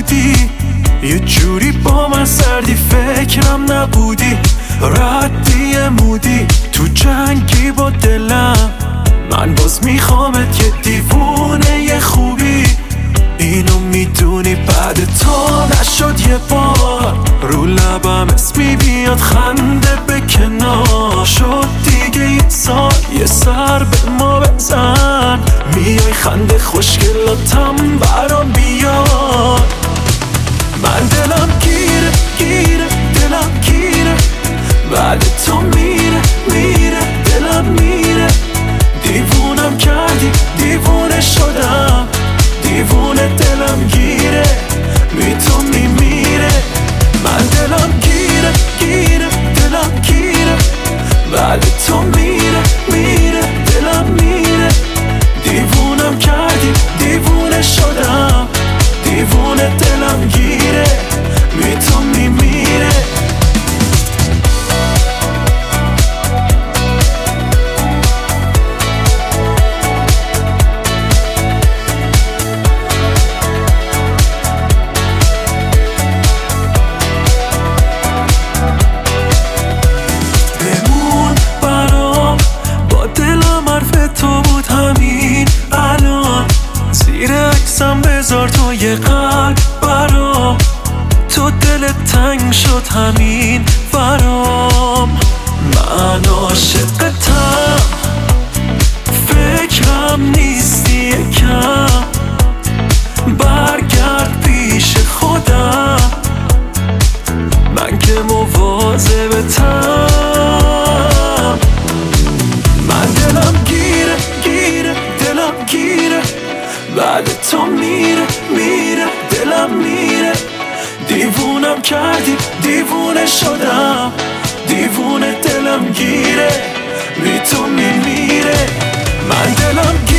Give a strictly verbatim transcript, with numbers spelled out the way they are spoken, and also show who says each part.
Speaker 1: بودی، یه جوری با من سردی فکرم نبودی، ردی مودی تو جنگی با دلم. من باز میخوامت یه دیوونه یه خوبی، اینو میدونی بعد تو نشد یه بار. رو لبم اسمی بیاد خنده به کنار، شد دیگه یه سال یه سر به ما بزن. میای خنده خوشگلاتم برام بیاد. من دلم گیره گیره دلم گیره، بعد تو میره میره دلم میره. دیوونم کردی دیوونه شدم، دیوونه دلم گیره بی تو میمیره. من دلم گیره گیره دلم گیره، بعد تو میره میره دلم میره. دیوونم کردی دیوونه شدم، دیوونه دلم گیره بی تو میمیره. بذار تو یه قلب برام، تو دلت تنگ شد همین برام. من عاشقتم فکرم نیستی یکم، برگرد پیش خودم من که مواظبتم. من دلم گیره گیره دلم گیره، بعد تو میره میره دلم میره. دیوونم کردی دیوونه شدم، دیوونه دلم گیره بی تو میمیره. من دلم گیره